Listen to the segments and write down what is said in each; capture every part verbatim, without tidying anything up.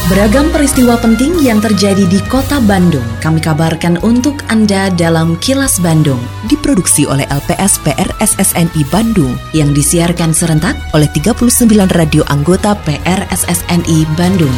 Beragam peristiwa penting yang terjadi di Kota Bandung kami kabarkan untuk Anda dalam Kilas Bandung. Diproduksi oleh L P S P R S S N I Bandung yang disiarkan serentak oleh tiga puluh sembilan radio anggota P R S S N I Bandung.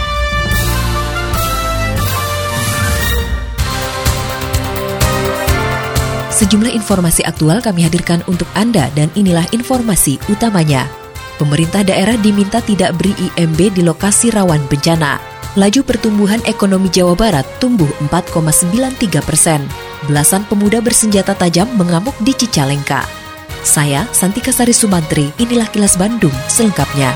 Sejumlah informasi aktual kami hadirkan untuk Anda dan inilah informasi utamanya. Pemerintah daerah diminta tidak beri I M B di lokasi rawan bencana. Laju pertumbuhan ekonomi Jawa Barat tumbuh empat koma sembilan tiga persen. Belasan pemuda bersenjata tajam mengamuk di Cicalengka. Saya, Santika Sari Sumantri, inilah Kilas Bandung selengkapnya.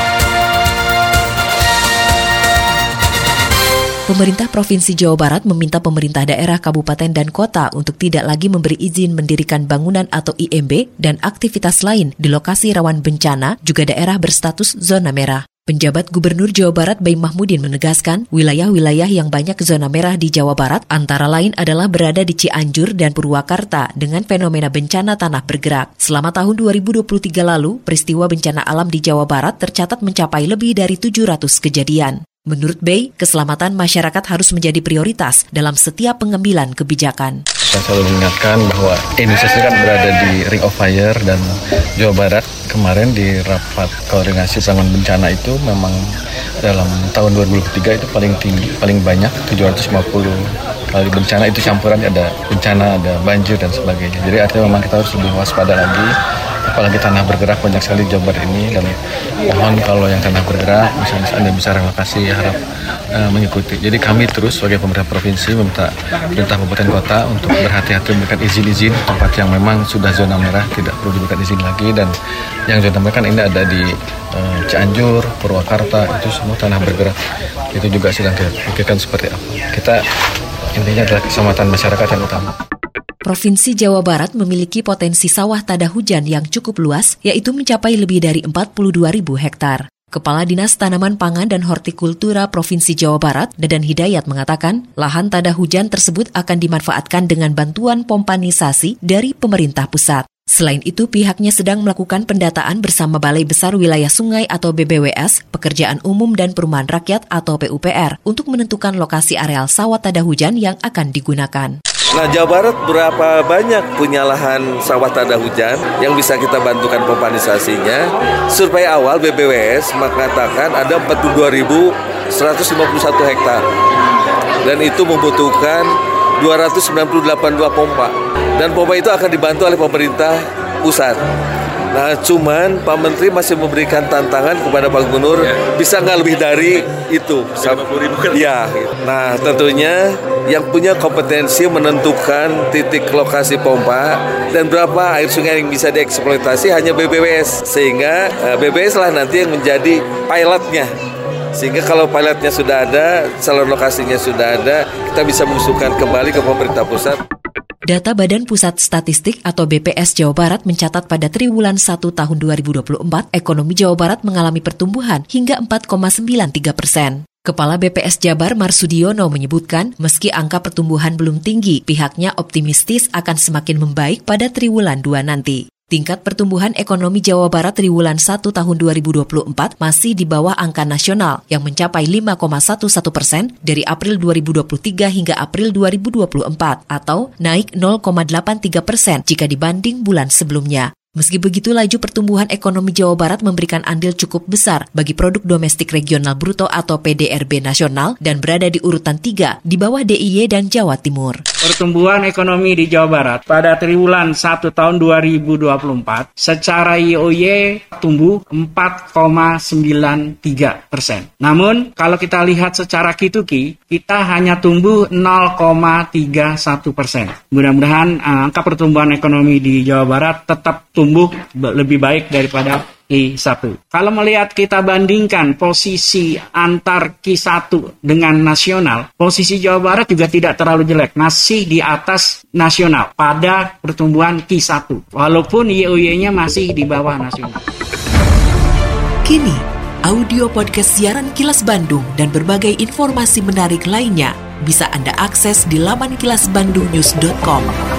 Pemerintah Provinsi Jawa Barat meminta pemerintah daerah, kabupaten, dan kota untuk tidak lagi memberi izin mendirikan bangunan atau I M B dan aktivitas lain di lokasi rawan bencana, juga daerah berstatus zona merah. Penjabat Gubernur Jawa Barat Baim Mahmudin menegaskan, wilayah-wilayah yang banyak zona merah di Jawa Barat antara lain adalah berada di Cianjur dan Purwakarta dengan fenomena bencana tanah bergerak. Selama tahun dua ribu dua puluh tiga lalu, peristiwa bencana alam di Jawa Barat tercatat mencapai lebih dari tujuh ratus kejadian. Menurut Bey, keselamatan masyarakat harus menjadi prioritas dalam setiap pengambilan kebijakan. Saya selalu mengingatkan bahwa Indonesia kan berada di Ring of Fire dan Jawa Barat kemarin di rapat koordinasi penanggulangan bencana itu memang dalam tahun dua ribu dua puluh tiga itu paling tinggi, paling banyak tujuh ratus lima puluh kali bencana, itu campurannya ada bencana, ada banjir dan sebagainya. Jadi artinya memang kita harus lebih waspada lagi. Apalagi tanah bergerak banyak sekali di Jawa Barat ini, dan mohon kalau yang tanah bergerak misalnya Anda bisa relokasi, harap uh, mengikuti. Jadi kami terus sebagai pemerintah provinsi meminta pemerintah kabupaten kota untuk berhati-hati memberikan izin-izin tempat yang memang sudah zona merah, tidak perlu diberikan izin lagi. Dan yang zona merah kan ini ada di uh, Cianjur, Purwakarta, itu semua tanah bergerak. Itu juga sedang kita pikirkan seperti apa. Kita intinya adalah keselamatan masyarakat yang utama. Provinsi Jawa Barat memiliki potensi sawah tada hujan yang cukup luas, yaitu mencapai lebih dari empat puluh dua ribu hektar. Kepala Dinas Tanaman Pangan dan Hortikultura Provinsi Jawa Barat, Dedan Hidayat, mengatakan lahan tada hujan tersebut akan dimanfaatkan dengan bantuan pompanisasi dari pemerintah pusat. Selain itu, pihaknya sedang melakukan pendataan bersama Balai Besar Wilayah Sungai atau B B W S, Pekerjaan Umum dan Perumahan Rakyat atau P U P R, untuk menentukan lokasi areal sawah tada hujan yang akan digunakan. Nah, Jawa Barat berapa banyak punya lahan sawah tada hujan yang bisa kita bantukan pompanisasinya. Survei awal B B W S mengatakan ada empat puluh dua ribu seratus lima puluh satu hektar. Dan itu membutuhkan dua ratus sembilan puluh delapan buah pompa. Dan pompa itu akan dibantu oleh pemerintah pusat. Nah, cuman Pak Menteri masih memberikan tantangan kepada Pak Gubernur, ya, bisa nggak lebih dari itu? lima puluh ribu kan? Ya. Nah, tentunya yang punya kompetensi menentukan titik lokasi pompa dan berapa air sungai yang bisa dieksploitasi hanya B B W S. Sehingga uh, B B W S lah nanti yang menjadi pilotnya. Sehingga kalau pilotnya sudah ada, calon lokasinya sudah ada, kita bisa mengusulkan kembali ke pemerintah pusat. Data Badan Pusat Statistik atau B P S Jawa Barat mencatat pada triwulan satu tahun dua ribu dua puluh empat, ekonomi Jawa Barat mengalami pertumbuhan hingga empat koma sembilan tiga persen. Kepala B P S Jabar Marsudiono menyebutkan, meski angka pertumbuhan belum tinggi, pihaknya optimistis akan semakin membaik pada triwulan dua nanti. Tingkat pertumbuhan ekonomi Jawa Barat triwulan satu tahun dua ribu dua puluh empat masih di bawah angka nasional yang mencapai lima koma satu satu persen dari April dua ribu dua puluh tiga hingga April dua ribu dua puluh empat atau naik nol koma delapan tiga persen jika dibanding bulan sebelumnya. Meski begitu, laju pertumbuhan ekonomi Jawa Barat memberikan andil cukup besar bagi produk domestik regional bruto atau P D R B nasional dan berada di urutan tiga di bawah D I Y dan Jawa Timur. Pertumbuhan ekonomi di Jawa Barat pada triwulan satu tahun dua ribu dua puluh empat secara Y O Y tumbuh empat koma sembilan tiga persen. Namun kalau kita lihat secara Q dua Q, kita hanya tumbuh nol koma tiga satu persen. Mudah-mudahan angka pertumbuhan ekonomi di Jawa Barat tetap tumbuh tumbuh lebih baik daripada Q satu. Kalau melihat kita bandingkan posisi antar Q satu dengan nasional, posisi Jawa Barat juga tidak terlalu jelek, masih di atas nasional pada pertumbuhan Q satu, walaupun Y O Y-nya masih di bawah nasional. Kini, audio podcast siaran Kilas Bandung dan berbagai informasi menarik lainnya bisa Anda akses di laman kilas bandung news dot com.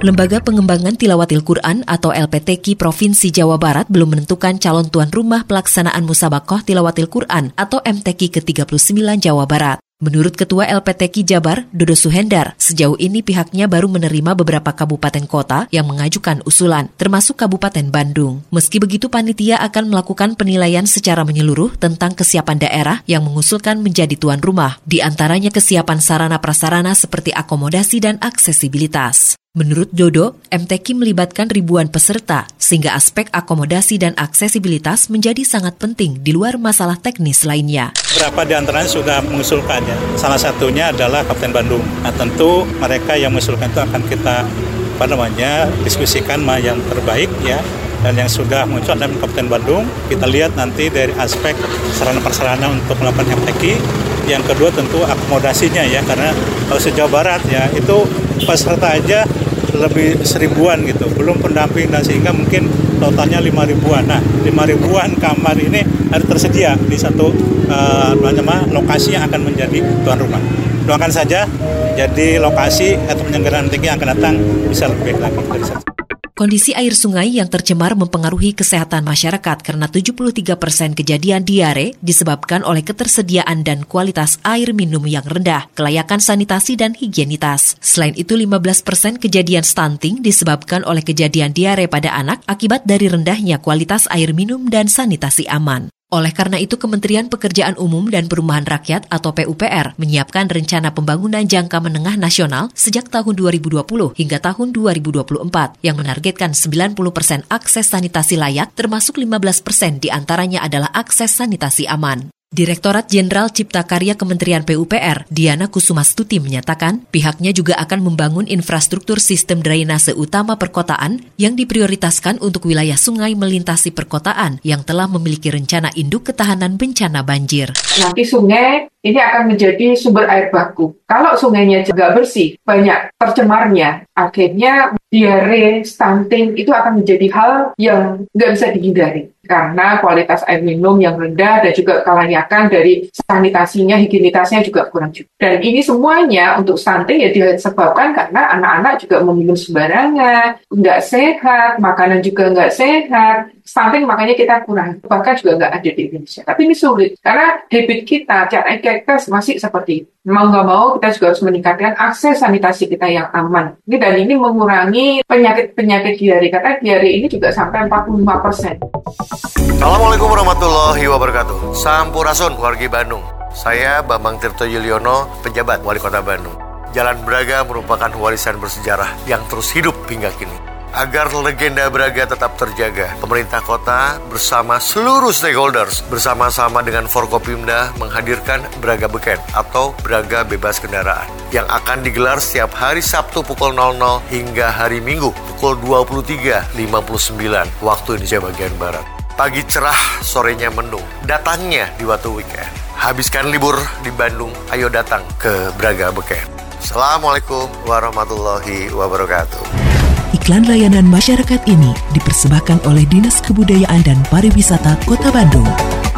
Lembaga Pengembangan Tilawatil Quran atau L P T Q Provinsi Jawa Barat belum menentukan calon tuan rumah pelaksanaan Musabaqah Tilawatil Quran atau M T Q ke tiga puluh sembilan Jawa Barat. Menurut Ketua L P T Q Jabar, Dodo Suhendar, sejauh ini pihaknya baru menerima beberapa kabupaten kota yang mengajukan usulan, termasuk Kabupaten Bandung. Meski begitu, panitia akan melakukan penilaian secara menyeluruh tentang kesiapan daerah yang mengusulkan menjadi tuan rumah, di antaranya kesiapan sarana prasarana seperti akomodasi dan aksesibilitas. Menurut Dodo, M T Q melibatkan ribuan peserta, sehingga aspek akomodasi dan aksesibilitas menjadi sangat penting di luar masalah teknis lainnya. Beberapa di antaranya sudah mengusulkan ya. Salah satunya adalah Kabupaten Bandung. Nah tentu mereka yang mengusulkan itu akan kita apa namanya diskusikan mana yang terbaik ya. Dan yang sudah muncul adalah Kabupaten Bandung. Kita lihat nanti dari aspek sarana-prasarana untuk melakukan M T Q. Yang kedua tentu akomodasinya ya, karena kalau se-Jawa Barat ya itu peserta aja lebih seribuan gitu, belum pendamping dan sehingga mungkin totalnya lima ribuan. Nah, lima ribuan kamar ini harus tersedia di satu uh, lokasi yang akan menjadi tuan rumah. Doakan saja jadi lokasi atau penyelenggaraan M T Q yang akan datang bisa lebih baik lagi dari sana. Kondisi air sungai yang tercemar mempengaruhi kesehatan masyarakat karena tujuh puluh tiga persen kejadian diare disebabkan oleh ketersediaan dan kualitas air minum yang rendah, kelayakan sanitasi dan higienitas. Selain itu, lima belas persen kejadian stunting disebabkan oleh kejadian diare pada anak akibat dari rendahnya kualitas air minum dan sanitasi aman. Oleh karena itu, Kementerian Pekerjaan Umum dan Perumahan Rakyat atau P U P R menyiapkan rencana pembangunan jangka menengah nasional sejak tahun dua ribu dua puluh hingga tahun dua ribu dua puluh empat yang menargetkan sembilan puluh persen akses sanitasi layak, termasuk lima belas persen diantaranya adalah akses sanitasi aman. Direktorat Jenderal Cipta Karya Kementerian P U P R, Diana Kusumastuti menyatakan pihaknya juga akan membangun infrastruktur sistem drainase utama perkotaan yang diprioritaskan untuk wilayah sungai melintasi perkotaan yang telah memiliki rencana induk ketahanan bencana banjir. Nanti sungai ini akan menjadi sumber air baku. Kalau sungainya juga bersih, banyak tercemarnya, akhirnya diare, stunting itu akan menjadi hal yang nggak bisa dihindari. Karena kualitas air minum yang rendah dan juga kelayakan dari sanitasinya, higienitasnya juga kurang juga. Dan ini semuanya untuk stunting ya disebabkan karena anak-anak juga meminum sembarangan, nggak sehat, makanan juga nggak sehat. Stunting makanya kita kurang, bahkan juga nggak ada di Indonesia. Tapi ini sulit, karena habit kita, cara kita masih seperti itu. Mau nggak mau kita juga harus meningkatkan akses sanitasi kita yang aman. Ini dan ini mengurangi penyakit-penyakit diare, karena diare ini juga sampai empat puluh lima persen. Assalamualaikum warahmatullahi wabarakatuh. Sampurasun wargi Bandung. Saya Bambang Tirto Yuliono, pejabat Wali Kota Bandung. Jalan Braga merupakan warisan bersejarah yang terus hidup hingga kini. Agar legenda Braga tetap terjaga, pemerintah kota bersama seluruh stakeholders bersama-sama dengan Forkopimda menghadirkan Braga Beken atau Braga Bebas Kendaraan yang akan digelar setiap hari Sabtu pukul nol nol hingga hari Minggu pukul dua puluh tiga lima puluh sembilan waktu Indonesia bagian Barat. Pagi cerah, sorenya mendung. Datangnya di waktu weekend. Habiskan libur di Bandung, ayo datang ke Braga Beken. Assalamualaikum warahmatullahi wabarakatuh. Iklan layanan masyarakat ini dipersembahkan oleh Dinas Kebudayaan dan Pariwisata Kota Bandung.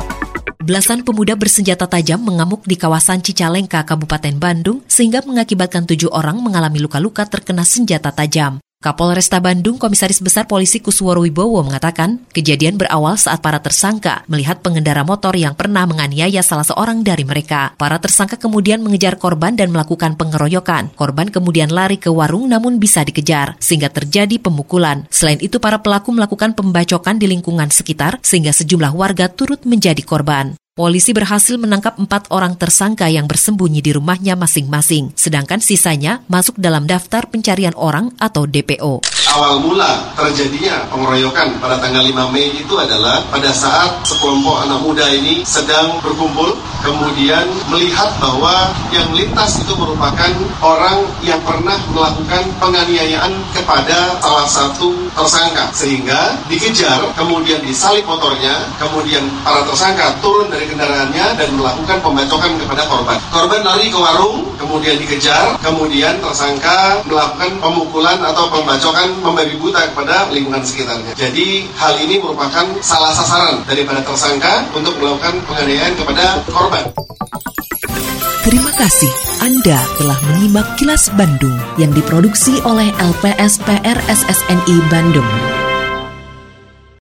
Belasan pemuda bersenjata tajam mengamuk di kawasan Cicalengka, Kabupaten Bandung, sehingga mengakibatkan tujuh orang mengalami luka-luka terkena senjata tajam. Kapolresta Bandung, Komisaris Besar Polisi Kusworo Wibowo mengatakan, kejadian berawal saat para tersangka melihat pengendara motor yang pernah menganiaya salah seorang dari mereka. Para tersangka kemudian mengejar korban dan melakukan pengeroyokan. Korban kemudian lari ke warung namun bisa dikejar, sehingga terjadi pemukulan. Selain itu, para pelaku melakukan pembacokan di lingkungan sekitar, sehingga sejumlah warga turut menjadi korban. Polisi berhasil menangkap empat orang tersangka yang bersembunyi di rumahnya masing-masing, sedangkan sisanya masuk dalam daftar pencarian orang atau D P O. Awal mula terjadinya pengeroyokan pada tanggal lima Mei itu adalah pada saat sekelompok anak muda ini sedang berkumpul, kemudian melihat bahwa yang lintas itu merupakan orang yang pernah melakukan penganiayaan kepada salah satu tersangka, sehingga dikejar, kemudian disalip motornya, kemudian para tersangka turun dari kendaraannya dan melakukan pembacokan kepada korban. Korban lari ke warung, kemudian dikejar, kemudian tersangka melakukan pemukulan atau pembacokan membabi buta kepada lingkungan sekitarnya. Jadi hal ini merupakan salah sasaran daripada tersangka untuk melakukan penganiayaan kepada korban. Terima kasih Anda telah menyimak Kilas Bandung yang diproduksi oleh L P S P R S S N I Bandung.